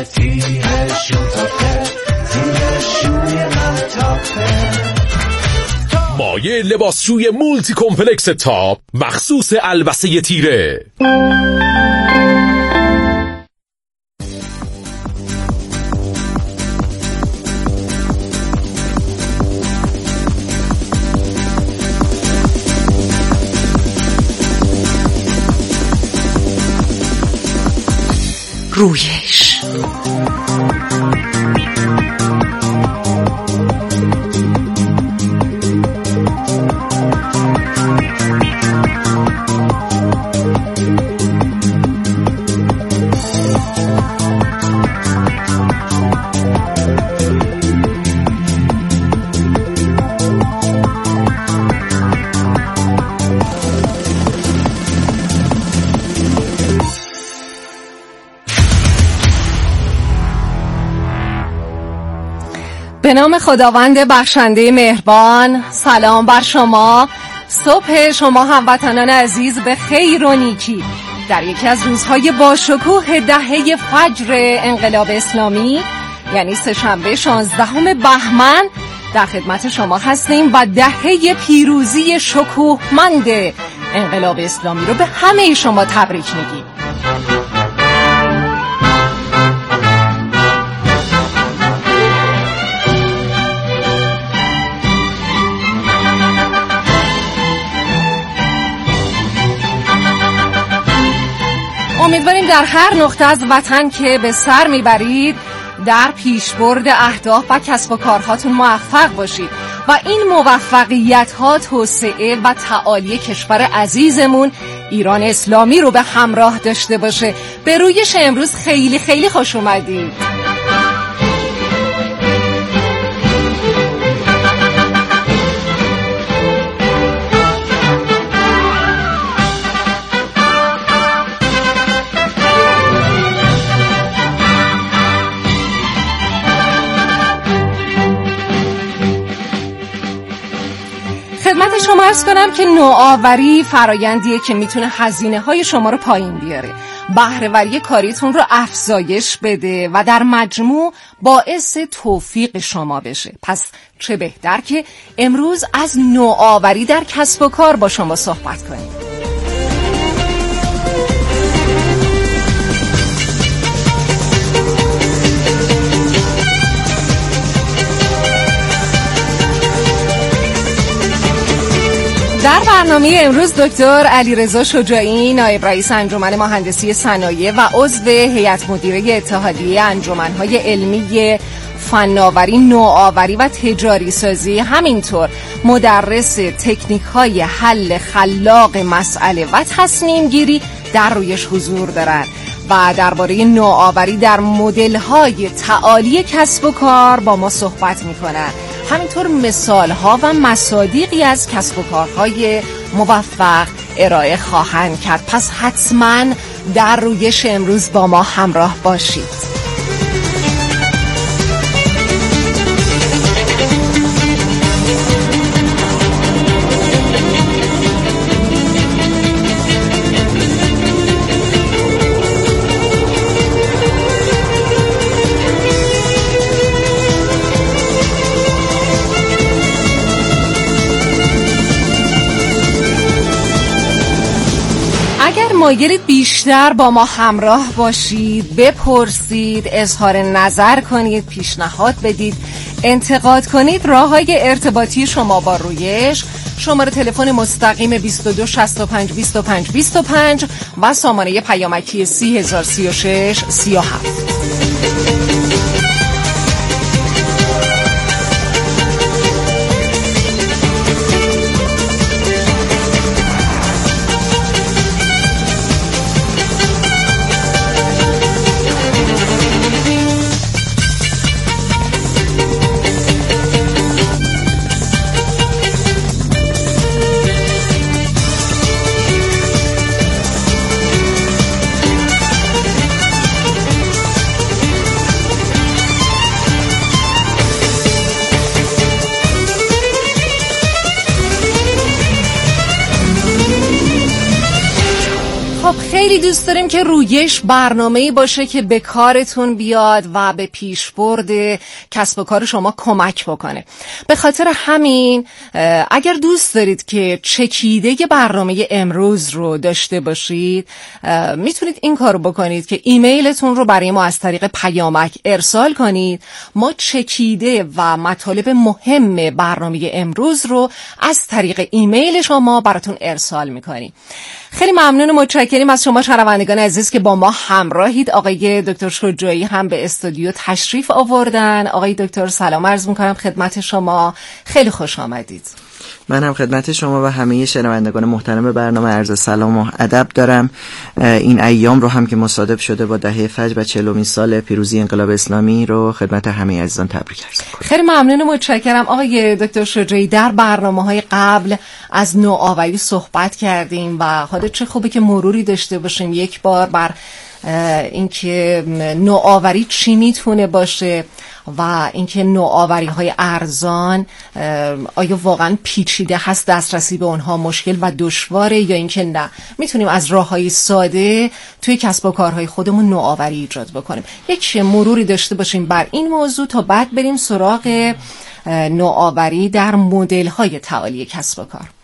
مایه لباسشوی مولتی کمپلکس تاپ مخصوص البسه تیره. رویش به نام خداوند بخشنده مهربان. سلام بر شما. صبح شما هموطنان عزیز به خیر و نیکی. در یکی از روزهای باشکوه دهه فجر انقلاب اسلامی، یعنی سه‌شنبه 16 بهمن، در خدمت شما هستیم و دهه پیروزی شکوهمند انقلاب اسلامی رو به همه شما تبریک میگیم. امیدواریم در هر نقطه از وطن که به سر میبرید در پیشبرد اهداف و کسب و کارهاتون موفق باشید و این موفقیت ها توسعه و تعالی کشور عزیزمون ایران اسلامی رو به همراه داشته باشه. به رویش امروز خیلی خیلی خوش اومدید. خدمت شما عرض کنم که نوآوری فرایندیه که میتونه هزینه‌های شما رو پایین بیاره، بهره‌وری کاریتون رو افزایش بده و در مجموع باعث توفیق شما بشه. پس چه بهتر که امروز از نوآوری در کسب و کار با شما صحبت کنیم. در برنامه امروز دکتر علیرضا شجاعی، نایب رئیس انجمن مهندسی صنایع و عضو هیئت مدیره اتحادیه انجمن‌های علمی فناوری، نوآوری و تجاری سازی، همینطور مدرس تکنیک‌های حل خلاق مسئله و تصمیم گیری در رویش حضور دارند و درباره نوآوری در مدل‌های تعالی کسب و کار با ما صحبت می‌کنند. همینطور مثال‌ها و مصادیقی از کسب و کارهای موفق ارائه خواهند کرد. پس حتما در رویش امروز با ما همراه باشید. مایلید بیشتر با ما همراه باشید، بپرسید، اظهار نظر کنید، پیشنهاد بدید، انتقاد کنید، راه‌های ارتباطی شما با رویش، شماره تلفن مستقیم 22 65 25 25 و سامانه پیامکی 3036 37. خیلی دوست داریم که رویش برنامه‌ای باشه که به کارتون بیاد و به پیشبرد کسب و کار شما کمک بکنه. به خاطر همین اگر دوست دارید که چکیده برنامه امروز رو داشته باشید، میتونید این کارو بکنید که ایمیلتون رو برای ما از طریق پیامک ارسال کنید. ما چکیده و مطالب مهم برنامه امروز رو از طریق ایمیل شما براتون ارسال میکنیم. خیلی ممنون و متشکریم از شما شنوندگان عزیز که با ما همراهید. آقای دکتر شجاعی هم به استودیو تشریف آوردن. آقای دکتر سلام عرض میکنم خدمت شما، خیلی خوش آمدید. من هم خدمت شما و همه شنوندگان محترم برنامه عرض سلام و ادب دارم. این ایام رو هم که مصادف شده با دهه فجر و 40مین سال پیروزی انقلاب اسلامی رو خدمت همه عزیزان تبریک عرض می‌کنم. خیلی ممنون و متشکرم. آقای دکتر شجاعی، در برنامه‌های قبل از نوآوری صحبت کردیم و خود چه خوبه که مروری داشته باشیم یک بار بر اینکه نوآوری چی میتونه باشه و اینکه نوآوری‌های ارزان آیا واقعا پیچیده هست دسترسی به اونها مشکل و دشواره یا اینکه نه میتونیم از راه‌های ساده توی کسب و کارهای خودمون نوآوری ایجاد بکنیم. یک مروری داشته باشیم بر این موضوع تا بعد بریم سراغ نوآوری در مدل‌های تعالی کسب و کار.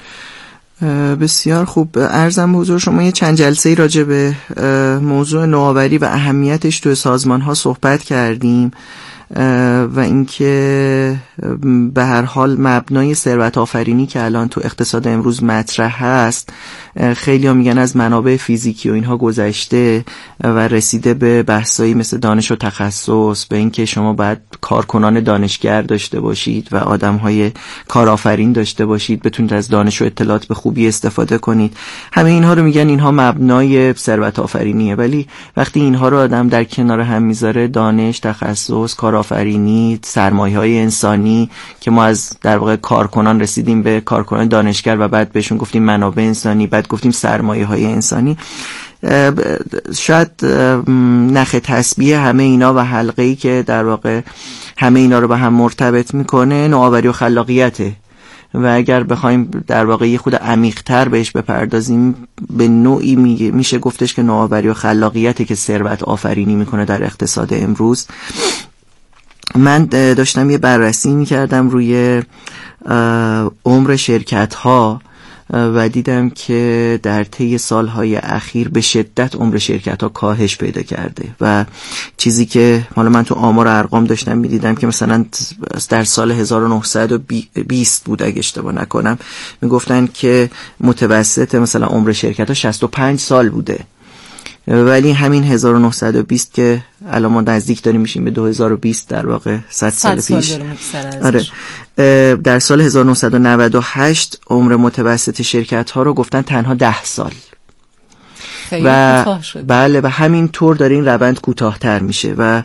بسیار خوب. عرضم به حضور شما یه چند جلسه‌ای راجع به موضوع نوآوری و اهمیتش توی سازمان‌ها صحبت کردیم و اینکه به هر حال مبنای ثروت آفرینی که الان تو اقتصاد امروز مطرح هست، خیلی ها میگن از منابع فیزیکی و اینها گذشته و رسیده به بحثایی مثل دانش و تخصص، به اینکه شما باید کارکنان دانشگر داشته باشید و آدم‌های کارآفرین داشته باشید، بتونید از دانش و اطلاعات به خوبی استفاده کنید. همه اینها رو میگن اینها مبنای ثروت آفرینیه، ولی وقتی اینها رو آدم در کنار هم میذاره، دانش، تخصص، کارآفرینی، سرمایه‌های انسانی که ما از در واقع کارکنان رسیدیم به کارکنان دانشگر و بعد بهشون گفتیم منابع انسانی، بعد گفتیم سرمایه‌های انسانی، شاید نخ تسبیح همه اینا و حلقه‌ای که در واقع همه اینا رو به هم مرتبط میکنه نوآوری و خلاقیته. و اگر بخوایم در واقع یه خود عمیق‌تر بهش بپردازیم، به نوعی میشه گفتش که نوآوری و خلاقیته که ثروت آفرینی میکنه در اقتصاد امروز. من داشتم یه بررسی میکردم روی عمر شرکت ها و دیدم که در طی سالهای اخیر به شدت عمر شرکت ها کاهش پیدا کرده و چیزی که حالا من تو آمار ارقام داشتم میدیدم که مثلا در سال 1920 بود اگه اشتباه نکنم، میگفتن که متوسط مثلا عمر شرکت ها 65 سال بوده، ولی همین 1920 که الان ما نزدیک داریم میشیم به 2020 در واقع 100 سال پیش. آره. در سال 1998 عمر متوسط شرکت ها رو گفتن تنها 10 سال. و بله و همین طور داره این روند کوتاه‌تر میشه و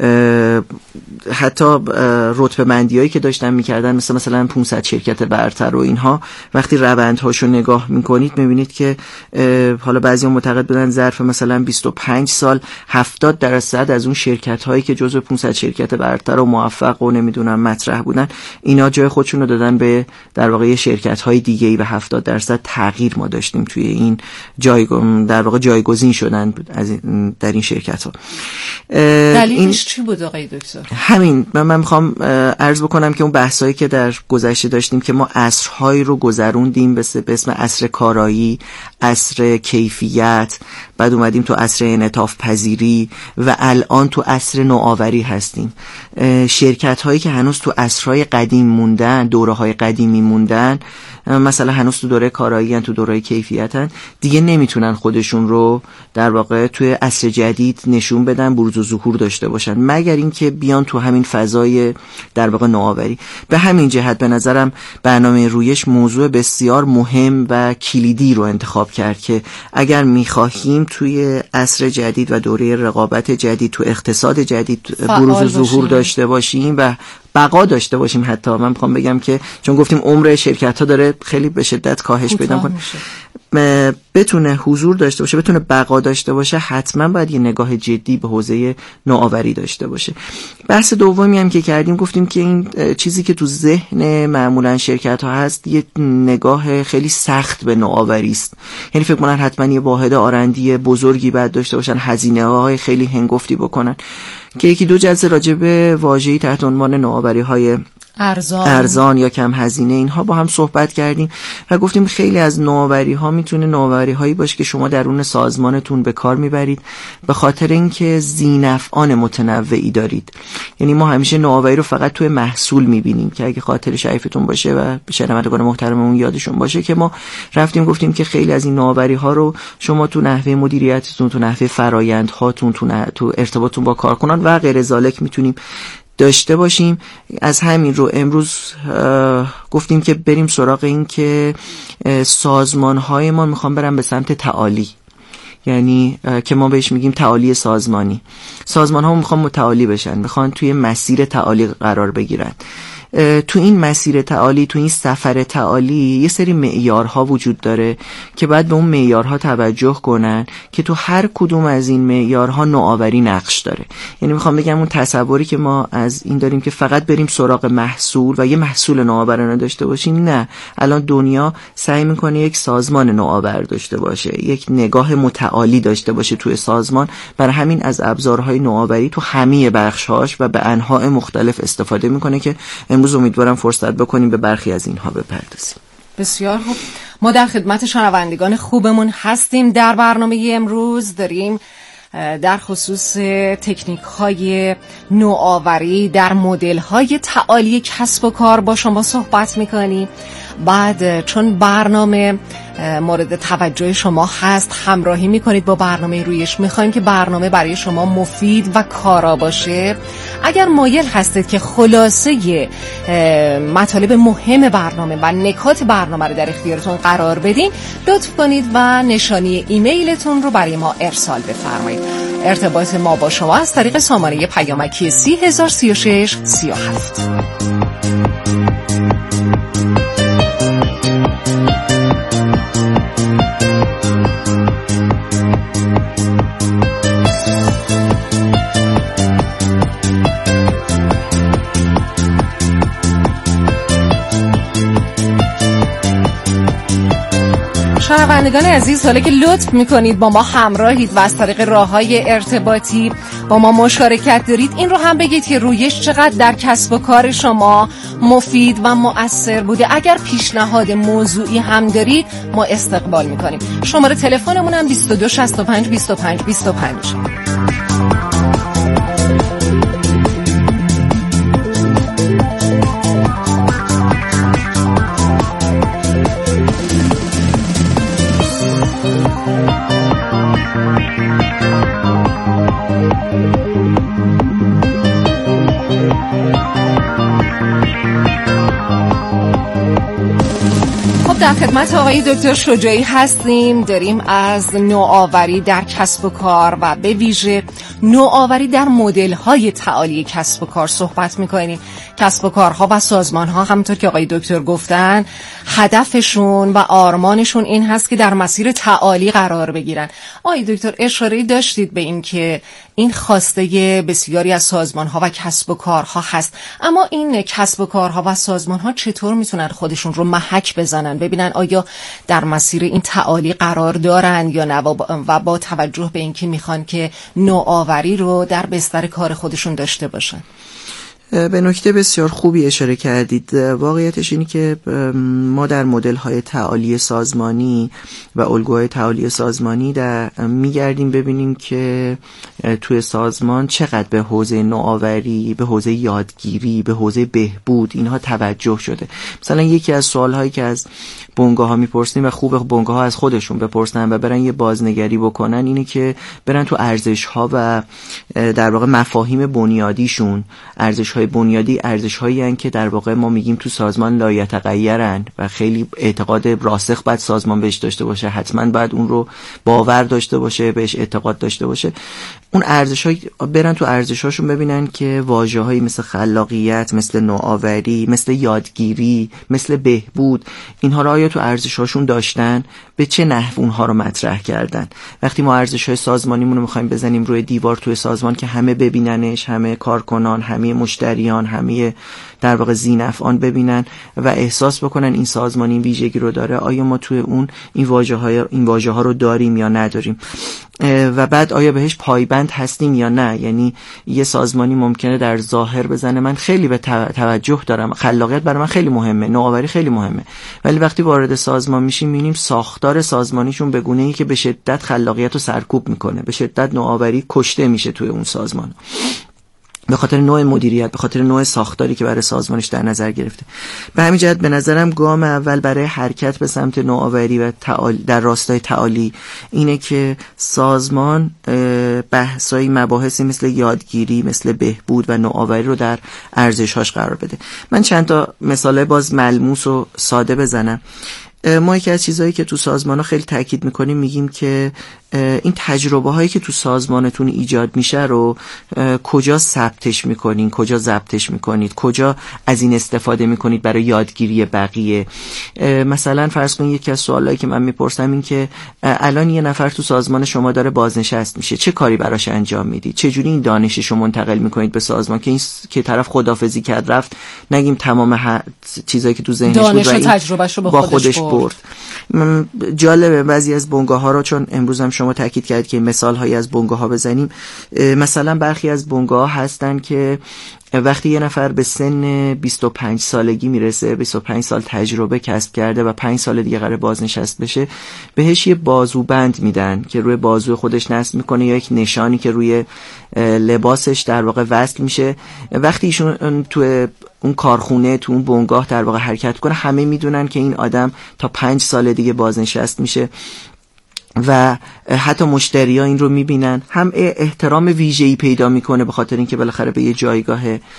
حتی رتبه بندیایی که داشتن میکردن مثلا 500 شرکت برتر و اینها، وقتی روندهاشو نگاه میکنید میبینید که حالا بعضیا معتقد بودن ظرف مثلا 25 سال 70% از اون شرکت هایی که جزو 500 شرکت برتر و موفق و نمیدونم مطرح بودن، اینا جای خودشون رو دادن به در واقع شرکت های دیگه‌ای و 70% تغییر ما داشتیم توی این در واقع جایگزین شدن در این شرکت ها. دلیلش چی بود آقای دکتر؟ همین من میخوام عرض بکنم که اون بحثایی که در گذشته داشتیم که ما عصرهایی رو گذروندیم به اسم عصر کارایی، عصر کیفیت، بعد اومدیم تو عصر انعطاف پذیری و الان تو عصر نوآوری هستیم. شرکت هایی که هنوز تو عصرهای قدیم موندن، دوره های قدیمی موندن، مثلا هنوز تو دوره کارایی هن، تو دوره کیفیت هن، دیگه نمیتونن خودشون رو در واقع توی عصر جدید نشون بدن، بروز و ظهور داشته باشن، مگر اینکه بیان تو همین فضای در واقع نوآوری. به همین جهت به نظرم برنامه رویش موضوع بسیار مهم و کلیدی رو انتخاب کرد که اگر میخواهیم توی عصر جدید و دوره رقابت جدید تو اقتصاد جدید بروز و ظهور داشته باشیم و بقا داشته باشیم. حتی من میخوام بگم که چون گفتیم عمر شرکت ها داره خیلی به شدت کاهش پیدا کنه، بتونه حضور داشته باشه، بتونه بقا داشته باشه، حتما باید یه نگاه جدی به حوزه نوآوری داشته باشه. بحث دومی هم که کردیم گفتیم که این چیزی که تو ذهن معمولا شرکت ها هست یه نگاه خیلی سخت به نوآوری است. یعنی فکر کنن حتما یه واحد آرندی بزرگی باید داشته باشن، هزینه‌های خیلی هنگفتی بکنن. که یکی دو جلسه راجع به واژه‌ای تحت عنوان نوآوری‌های ارزان یا کم هزینه اینها با هم صحبت کردیم و گفتیم خیلی از نوآوری ها میتونه نوآوری هایی باشه که شما درون سازمانتون به کار میبرید به خاطر اینکه ذی‌نفعان متنوعی دارید. یعنی ما همیشه نوآوری رو فقط توی محصول میبینیم که اگه خاطر شریفتون باشه و شنوندگان محترممون یادشون باشه که ما رفتیم گفتیم که خیلی از این نوآوری ها رو شما تو نحوه مدیریتتون، تو نحوه فرآیندهاتون، تو ارتباطتون با کارکنان و غیر ذالک میتونیم داشته باشیم. از همین رو امروز گفتیم که بریم سراغ این که سازمان‌های ما میخوان برن به سمت تعالی، یعنی که ما بهش میگیم تعالی سازمانی. سازمان‌ها میخوان متعالی بشن، میخوان توی مسیر تعالی قرار بگیرن. تو این مسیر تعالی، تو این سفر تعالی یه سری معیارها وجود داره که باید به اون معیارها توجه کنن که تو هر کدوم از این معیارها نوآوری نقش داره. یعنی میخوام بگم اون تصوری که ما از این داریم که فقط بریم سراغ محصول و یه محصول نوآورانه داشته باشیم، نه. الان دنیا سعی میکنه یک سازمان نوآور داشته باشه، یک نگاه متعالی داشته باشه توی سازمان. برای همین از ابزارهای نوآوری تو همه بخش‌هاش و به انواع مختلف استفاده میکنه که امروز امیدوارم فرصت بکنیم به برخی از اینها بپردازیم. بسیار خوب، ما در خدمت شنوندگان خوبمون هستیم. در برنامه امروز داریم در خصوص تکنیک های نوآوری در مدل های تعالی کسب و کار با شما صحبت میکنیم. بعد چون برنامه مورد توجه شما هست همراهی میکنید با برنامه رویش، میخوایم که برنامه برای شما مفید و کارا باشه. اگر مایل هستید که خلاصه مطالب مهم برنامه و نکات برنامه رو در اختیارتون قرار بدین، لطف کنید و نشانی ایمیلتون رو برای ما ارسال بفرمایید. ارتباط ما با شما از طریق سامانه پیامکی 3036 37. شنوندگان عزیز، حالا که لطف میکنید با ما همراهید و از طریق راههای ارتباطی با ما مشارکت دارید، این رو هم بگید که رویش چقدر در کسب و کار شما مفید و مؤثر بوده. اگر پیشنهاد موضوعی هم دارید ما استقبال میکنیم. شماره تلفنمون هم 22 65 25 25. در خدمت آقای دکتر شجاعی هستیم. داریم از نوآوری در کسب و کار و به ویژه نوآوری در مدل‌های تعالی کسب و کار صحبت می‌کنیم. کسب و کارها و سازمان‌ها همونطور که آقای دکتر گفتن هدفشون و آرمانشون این هست که در مسیر تعالی قرار بگیرن. آقای دکتر اشاره داشتید به این که این خواسته بسیاری از سازمان‌ها و کسب و کارها هست، اما این کسب و کارها و سازمان‌ها چطور میتونن خودشون رو محک بزنن ببینن آیا در مسیر این تعالی قرار دارن یا نه، و با توجه به اینکه میخوان که نوآوری رو در بستر کار خودشون داشته باشن؟ به نکته بسیار خوبی اشاره کردید. واقعیتش اینه که ما در مدل‌های تعالی سازمانی و الگوهای تعالی سازمانی میگردیم ببینیم که توی سازمان چقدر به حوزه نوآوری، به حوزه یادگیری، به حوزه بهبود اینها توجه شده. مثلا یکی از سوال‌هایی که از بنگاه‌ها میپرسیم و خوب بنگاه‌ها از خودشون بپرسن و برن یه بازنگری بکنن اینه که برن تو ارزش‌ها و در واقع مفاهیم بنیادیشون، ارزش‌های ارزش‌های بنیادی ارزش‌هایی هستند که در واقع ما میگیم تو سازمان لایتغیرن و خیلی اعتقاد راسخ باید سازمان بهش داشته باشه، حتما باید اون رو باور داشته باشه، بهش اعتقاد داشته باشه. اون ارزش‌ها برن تو ارزش‌هاشون ببینن که واژه‌هایی مثل خلاقیت، مثل نوآوری، مثل یادگیری، مثل بهبود، اینها رو آیا تو ارزش‌هاشون داشتن، به چه نحو اونها رو مطرح کردن. وقتی ما ارزش‌های سازمانیمون رو می‌خوایم بزنیم روی دیوار توی سازمان که همه ببیننش، همه کارکنان، همه مشتریان، همه در واقع ذی‌نفعان ببینن و احساس بکنن این سازمان این ویژگی رو داره، آیا ما توی اون این واژه‌ها رو داریم یا نداریم و بعد آیا بهش پایبند هستیم یا نه. یعنی یه سازمانی ممکنه در ظاهر بزنه من خیلی به توجه دارم، خلاقیت برای من خیلی مهمه، نوآوری خیلی مهمه، ولی وقتی وارد سازمان میشیم می‌بینیم ساختار سازمانیشون به گونه‌ای که به شدت خلاقیت رو سرکوب میکنه، به شدت نوآوری کشته میشه توی اون سازمان، به خاطر نوع مدیریت، به خاطر نوع ساختاری که برای سازمانش در نظر گرفته. به همین جهت به نظرم گام اول برای حرکت به سمت نوآوری و در راستای تعالی اینه که سازمان مباحثی مثل یادگیری، مثل بهبود و نوآوری رو در ارزش‌هاش قرار بده. من چند تا مثال باز ملموس و ساده بزنم. ما یکی از چیزهایی که تو سازمان‌ها خیلی تاکید می‌کنیم میگیم که این تجربه هایی که تو سازمانتون ایجاد میشه رو کجا ثبتش میکنین، کجا ضبطش میکنید، کجا از این استفاده میکنید برای یادگیری بقیه. مثلا فرض کنید یکی از سوالایی که من میپرسم این که الان یه نفر تو سازمان شما داره بازنشست میشه، چه کاری براش انجام میدید، چه جوری این دانشش رو منتقل میکنید به سازمان که این که طرف خداحافظی کرد رفت نگیم تمام چیزایی که تو ذهنش بود دانش و تجربهشو با خودش برد. جالبه بعضی از بنگاه‌ها رو، چون امروز هم شما تاکید کردید که مثال‌هایی از بنگاه‌ها بزنیم، مثلا برخی از بنگاه‌ها هستن که وقتی یه نفر به سن 25 سالگی میرسه، 25 سال تجربه کسب کرده و 5 سال دیگه قراره بازنشست بشه، بهش یه بازوبند میدن که روی بازو خودش نصب میکنه یا یک نشانی که روی لباسش در واقع وصل میشه. وقتی ایشون تو اون کارخونه، تو اون بنگاه در واقع حرکت کنه، همه میدونن که این آدم تا 5 سال دیگه بازنشست میشه و حتی مشتری‌ها این رو میبینن، هم احترام ویژه‌ای پیدا میکنه به خاطر اینکه بالاخره به یه جایگاه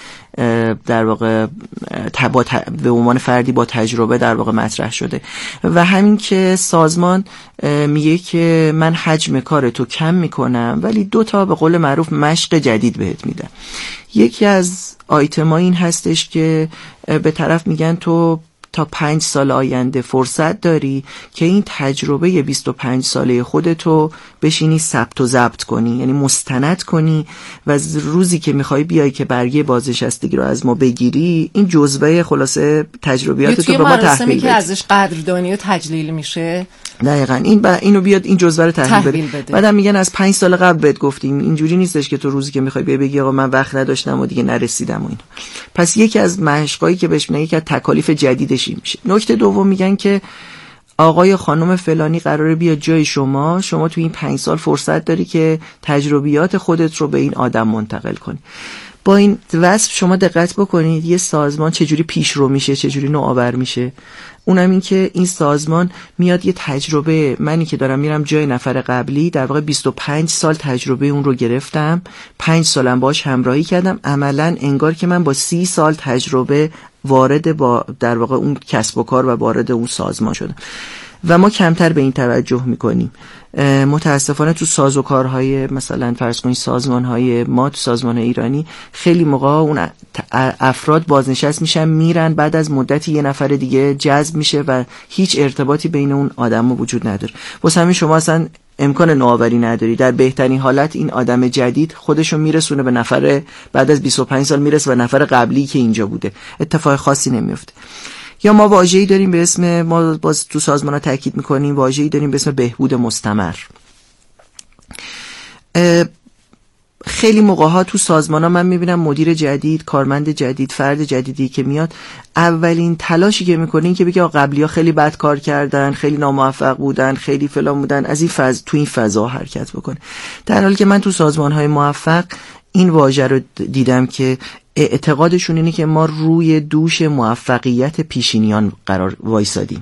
در واقع به عنوان فردی با تجربه در واقع مطرح شده. و همین که سازمان میگه که من حجم کار تو کم میکنم ولی 2 تا به قول معروف مشق جدید بهت میدم. یکی از آیتما این هستش که به طرف میگن تو تا 5 سال آینده فرصت داری که این تجربه 25 ساله خودتو بشینی ثبت و ضبط کنی، یعنی مستند کنی و روزی که میخوای بیای که برگه بازنشستگی رو از ما بگیری، این جزوه خلاصه تجربیاتتو به ما تحویل بدی. که ازش قدردانی و تجلیل میشه. دقیقاً اینو بیاد این جزوه رو تحویل بده. بعدم میگن از 5 سال قبل بهت گفتیم، اینجوری نیستش که تو روزی که میخوای بیای بگی آقا من وقت نداشتم و دیگه نرسیدم و این. پس یکی از مشقایی که بهش میگن، یکی از تکالیف جدیدش میشه. نکته دوم میگن که آقای خانم فلانی قراره بیاد جای شما تو این 5 سال فرصت داری که تجربیات خودت رو به این آدم منتقل کنی. با این وصف شما دقت بکنید یه سازمان چجوری پیش رو میشه، چجوری نوآور میشه. اونم این که این سازمان میاد یه تجربه، منی که دارم میرم جای نفر قبلی در واقع 25 سال تجربه اون رو گرفتم، 5 سالم باش همراهی کردم، عملاً انگار که من با 30 سال تجربه وارد با در واقع اون کسب و کار و وارد اون سازمان شدم و ما کمتر به این توجه میکنیم. متاسفانه تو سازوکارهای مثلا فرض کنید سازمانهای ما، تو سازمان ایرانی خیلی موقع اون افراد بازنشست میشن میرن، بعد از مدتی یه نفر دیگه جذب میشه و هیچ ارتباطی بین اون آدم‌ها وجود نداره. واسه همین شما اصلا امکان نوآوری نداری. در بهترین حالت این آدم جدید خودشو میرسونه به نفر بعد از 25 سال میرسه به نفر قبلی که اینجا بوده، اتفاق خاصی نمیفته. یا ما واژه‌ای داریم به اسم، ما باز تو سازمان‌ها تاکید می‌کنیم، واژه‌ای داریم به اسم بهبود مستمر. خیلی موقع‌ها تو سازمان‌ها من می‌بینم مدیر جدید، کارمند جدید، فرد جدیدی که میاد، اولین تلاشی که می‌کنه این که بگه قبلی‌ها خیلی بد کار کردن، خیلی ناموفق بودن، خیلی فلان بودن، از این تو این فضا حرکت بکنه. در حالی که من تو سازمان‌های موفق این واژه رو دیدم که اعتقادشون اینه که ما روی دوش موفقیت پیشینیان قرار وایسادیم.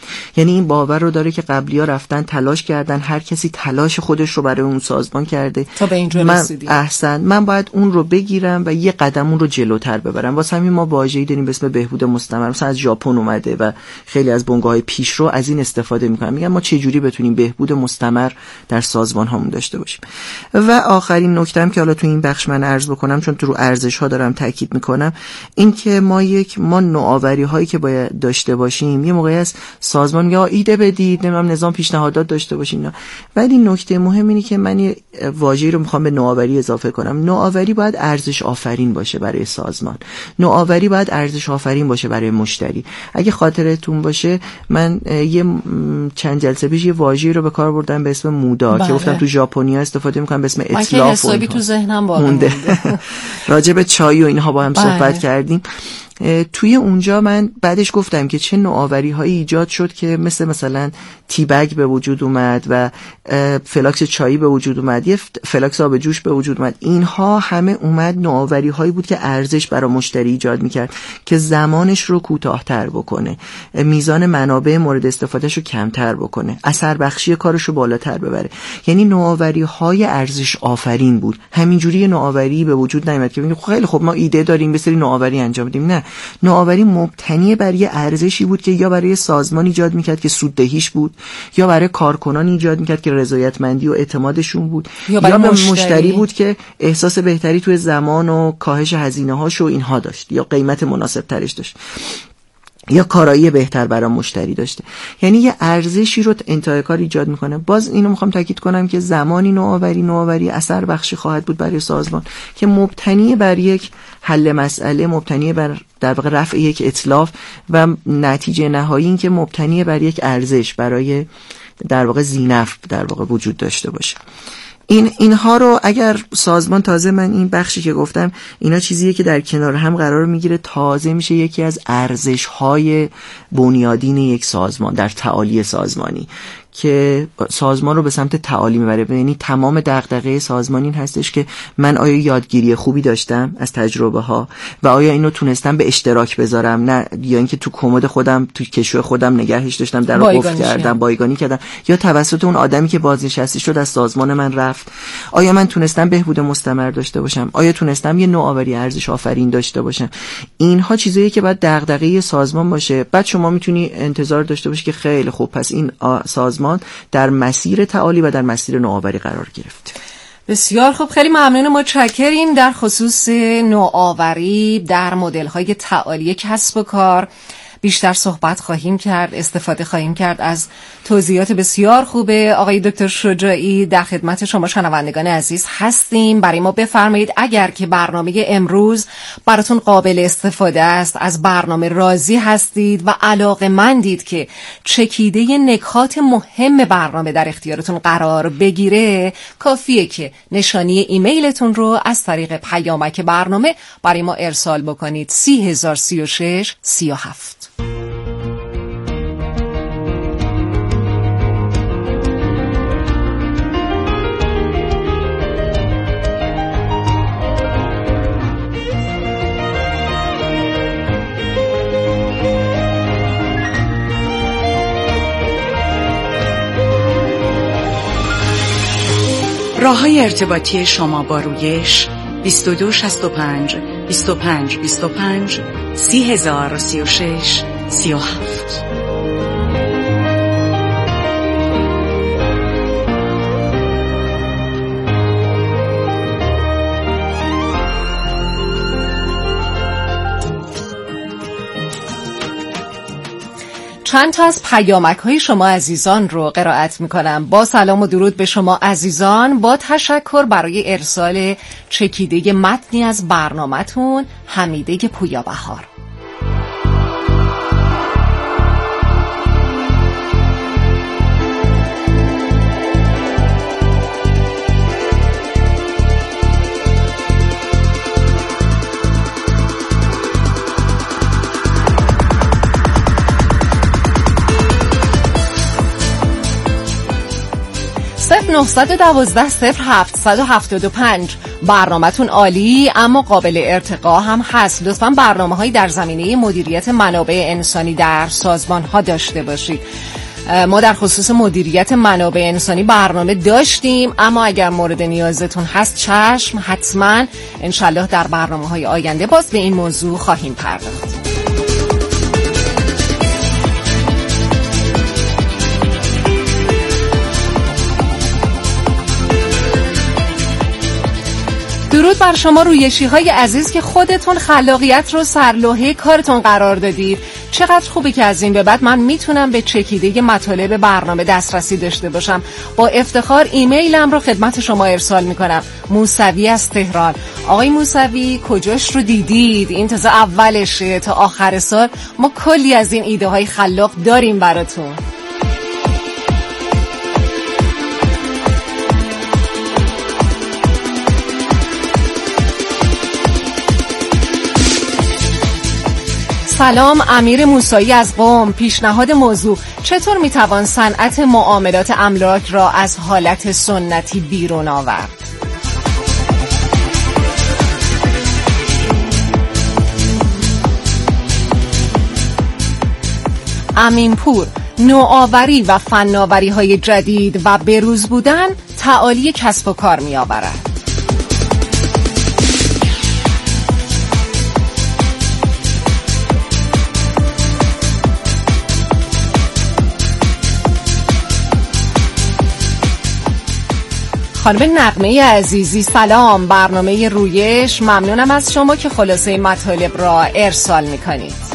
یعنی این باور رو داره که قبلی‌ها رفتن تلاش کردن، هر کسی تلاش خودش رو برای اون سازمان کرده تا به اینجا رسیدیم. من باید اون رو بگیرم و یه قدم اون رو جلوتر ببرم. واسه همین ما واژه‌ای داریم به اسم بهبود مستمر، مثلا از ژاپن اومده و خیلی از بنگاه‌های پیشرو از این استفاده می‌کنن، میگن ما چه جوری بتونیم بهبود مستمر در سازمان هامون داشته باشیم. و آخرین نکته‌ام که حالا تو این بخش من عرض بکنم، چون تو رو ارزش‌ها دارم تاکید می‌کنم، این که ما نوآوری‌هایی که باید داشته باشیم، یه موقعی از سازمان یا ایده بدید، نظام پیشنهادات داشته باشین، ولی نکته مهم اینه که من یه واژه‌ای رو می‌خوام به نوآوری اضافه کنم. نوآوری باید ارزش آفرین باشه برای سازمان. نوآوری باید ارزش آفرین باشه برای مشتری. اگه خاطرتون باشه من یه چند جلسه پیش یه واژه‌ای رو به کار بردم به اسم مودا که گفتم تو ژاپنیا استفاده می‌کنن به اسم اتلاف. حسابی تو ذهنم مونده. راجع به چای و اینها با هم صحبت کردیم. توی اونجا من بعدش گفتم که چه نوآوری هایی ایجاد شد که مثلا تی بگ به وجود اومد و فلاکس چایی به وجود اومد، یه فلاکس آب جوش به وجود اومد. اینها همه اومد نوآوری هایی بود که ارزش برای مشتری ایجاد میکرد که زمانش رو کوتاه‌تر بکنه، میزان منابع مورد استفادهش رو کمتر بکنه، اثر بخشی کارش رو بالاتر ببره. یعنی نوآوری های ارزش آفرین بود. همینجوری نوآوری به وجود نیامد که بگیم خیلی خب ما ایده داریم به سری نوآوری انجام بدیم. نه، نوآوری مبتنی بر یه ارزشی بود که یا برای سازمان ایجاد میکرد که سوددهیش بود، یا برای کارکنان ایجاد میکرد که رضایتمندی و اعتمادشون بود، یا به مشتری بود که احساس بهتری توی زمان و کاهش هزینه‌هاش و اینها داشت، یا قیمت مناسب ترش داشت، یا کارایی بهتر برای مشتری داشته. یعنی یه ارزشی رو انتهای کار ایجاد میکنه. باز اینو میخوام تاکید کنم که زمانی نوآوری اثر بخشی خواهد بود برای سازمان که مبتنی بر یک حل مسئله، مبتنی بر در واقع رفع یک اتلاف و نتیجه نهایی این که مبتنی بر یک ارزش برای در واقع ذینفع در واقع وجود داشته باشه. اینها رو اگر سازمان، تازه من این بخشی که گفتم اینا چیزیه که در کنار هم قرار میگیره، تازه میشه یکی از ارزش‌های بنیادین یک سازمان در تعالی سازمانی که سازمان رو به سمت تعالی میبره. یعنی تمام دغدغه سازمان این هستش که من آیا یادگیری خوبی داشتم از تجربه ها و آیا اینو تونستم به اشتراک بذارم، نه یا اینکه تو کمد خودم تو کشو خودم نگهش داشتم، در رو قفل کردم، بایگانی کردم، یا توسط اون آدمی که بازنشسته شد از سازمان من رفت. آیا من تونستم بهبود مستمر داشته باشم؟ آیا تونستم یه نوآوری ارزش آفرین داشته باشم؟ اینها چیزایی که باید دغدغه سازمان باشه. بعد شما میتونی انتظار داشته باشی که خیلی خوب پس این سازمان در مسیر تعالی و در مسیر نوآوری قرار گرفت. بسیار خوب، خیلی ممنون، متشکریم. در خصوص نوآوری در مدل‌های تعالی کسب و کار بیشتر صحبت خواهیم کرد، استفاده خواهیم کرد از توضیحات بسیار خوبه آقای دکتر شجاعی. در خدمت شما شنوندگان عزیز هستیم. برای ما بفرمایید اگر که برنامه امروز براتون قابل استفاده است، از برنامه راضی هستید و علاقه‌مندید که چکیده نکات مهم برنامه در اختیارتون قرار بگیره، کافیه که نشانی ایمیلتون رو از طریق پیامک برنامه برای ما ارسال بکنید. 30,036 37. راه‌های ارتباطی شما با رویش 2265 25 25 30,036 37. چند تا از پیامک‌های شما عزیزان رو قرائت می‌کنم. با سلام و درود به شما عزیزان، با تشکر برای ارسال چکیده متنی از برنامه‌تون. حمیده پویا بهار. (912) 0775 برنامه‌تون عالی اما قابل ارتقا هم هست. لطفاً برنامه‌هایی در زمینه مدیریت منابع انسانی در سازمان‌ها داشته باشید. ما در خصوص مدیریت منابع انسانی برنامه داشتیم، اما اگر مورد نیازتون هست چشم، حتما انشالله در برنامه‌های آینده باز به این موضوع خواهیم پرداخت. درود بر شما رویشی‌های عزیز که خودتون خلاقیت رو سرلوحه کارتون قرار دادید. چقدر خوبه که از این به بعد من میتونم به چکیده مطالب برنامه دسترسی داشته باشم. با افتخار ایمیلم رو خدمت شما ارسال میکنم. موسوی از تهران. آقای موسوی کجاش رو دیدید؟ این تازه اولشه، تا آخر سال ما کلی از این ایده های خلاق داریم براتون. سلام، امیر موسایی از قم. پیشنهاد موضوع: چطور میتوان صنعت معاملات املاک را از حالت سنتی بیرون آورد؟ امینپور: نوآوری و فناوری های جدید و بروز بودن تعالی کسب و کار می آورد. خانم نغمه عزیزی سلام، برنامه رویش، ممنونم از شما که خلاصه مطالب را ارسال میکنید.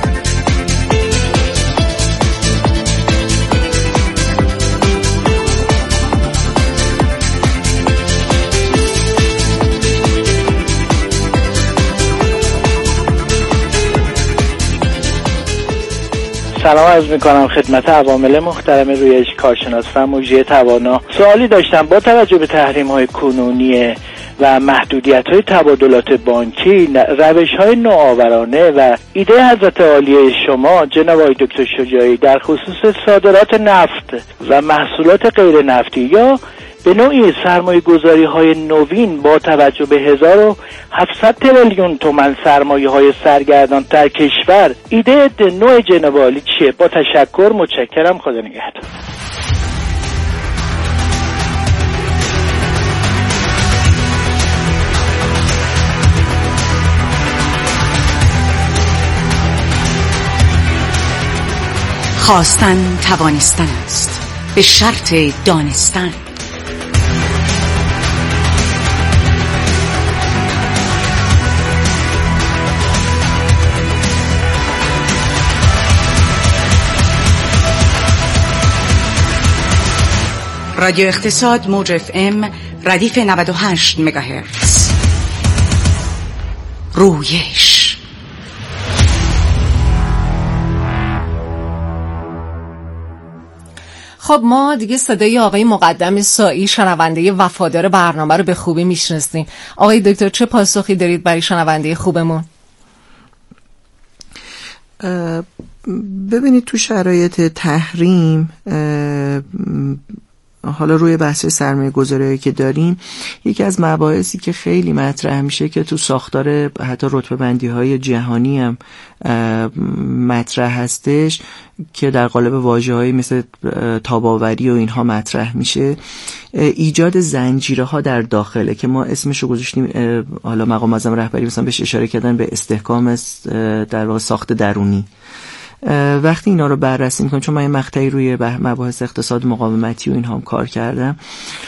سلام عرض میکنم خدمت عوامل محترم رویش، کارشناس و مجری توانا. سوالی داشتم. با توجه به تحریم های کنونی و محدودیت های تبادلات بانکی، روش های نوآورانه و ایده حضرت عالیه شما جناب آقای دکتر شجاعی در خصوص صادرات نفت و محصولات غیر نفتی یا به نوعی سرمایه گذاری های نوین با توجه به 1700 تریلیون تومان سرمایه های سرگردان در کشور، ایده نوع جناب عالی چیه؟ با تشکر، متشکرم، خدا نگهدار. خواستن توانستن است، به شرط دانستن. رادیو اقتصاد موج اف ام ردیف 98 مگاهرتز. رویش. خب ما دیگه صدای آقای مقدم سایی، شنونده وفادار برنامه رو به خوبی میشناسیم. آقای دکتر چه پاسخی دارید برای شنونده خوبمون؟ ببینید تو شرایط تحریم، حالا روی بحث سرمایه گذاری که داریم، یکی از مباحثی که خیلی مطرح میشه که تو ساختار حتی رتبه بندی های جهانی هم مطرح هستش که در قالب واژه‌هایی مثل تاباوری و اینها مطرح میشه، ایجاد زنجیره ها در داخله که ما اسمشو گذاشتیم، حالا مقام معظم رهبری مثلا بهش اشاره کردن، به استحکام در واقع ساخت درونی. وقتی اینا رو بررسی میکنم، چون من یه مقطعی روی مباحث اقتصاد مقاومتی و اینها هم کار کردم،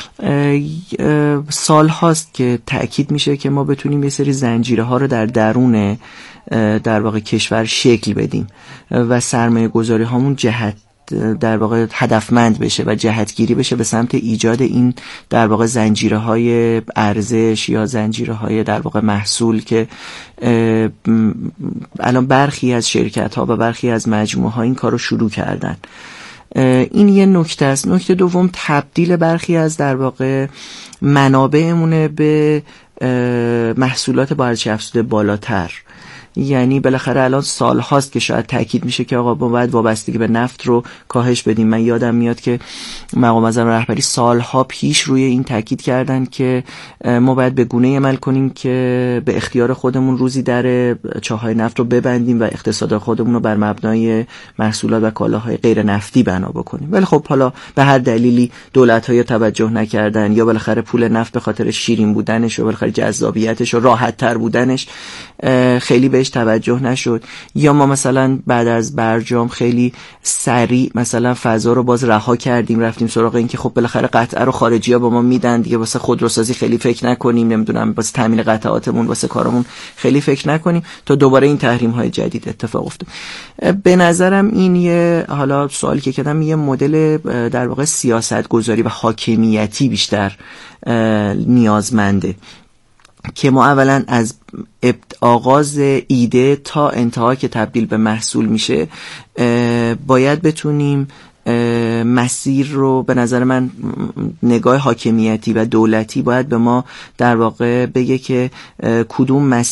سال هاست که تأکید میشه که ما بتونیم یه سری زنجیره ها رو در درون در واقع کشور شکل بدیم و سرمایه گذاری هامون در واقع هدفمند بشه و جهتگیری بشه به سمت ایجاد این در واقع زنجیره های ارزش یا زنجیره های در واقع محصول که الان برخی از شرکت ها و برخی از مجموعه ها این کار رو شروع کردن. این یه نکته است. نکته دوم، تبدیل برخی از در واقع منابعمونه به محصولات با ارزش افزوده بالاتر. یعنی بالاخره الان سال هاست که شاید تاکید میشه که آقا ما باید وابستگی به نفت رو کاهش بدیم. من یادم میاد که مقام معظم رهبری سالها پیش روی این تاکید کردن که ما باید به گونه‌ای عمل کنیم که به اختیار خودمون روزی در چاهای نفت رو ببندیم و اقتصاد خودمون رو بر مبنای محصولات و کالاهای غیر نفتی بنا بکنیم. ولی خب حالا به هر دلیلی دولت‌ها توجه نکردن، یا بالاخره پول نفت به خاطر شیرین بودنش و بالاخره جذابیتش و راحت‌تر بودنش خیلی بهش توجه نشد، یا ما مثلا بعد از برجام خیلی سریع مثلا فضا رو باز رها کردیم، رفتیم سراغ این که خب بالاخره قطعه رو خارجی‌ها با ما میدن دیگه، واسه خودروسازی خیلی فکر نکنیم، نمیدونم واسه تامین قطعاتمون واسه کارمون خیلی فکر نکنیم، تا دوباره این تحریم‌های جدید اتفاق افتاد. به نظرم این یه حالا سوالی که کردم یه مدل در واقع سیاست‌گذاری و حاکمیتی بیشتر نیازمنده که ما اولا از آغاز ایده تا انتها که تبدیل به محصول میشه باید بتونیم مسیر رو، به نظر من نگاه حاکمیتی و دولتی باید به ما در واقع بگه که کدوم مسیر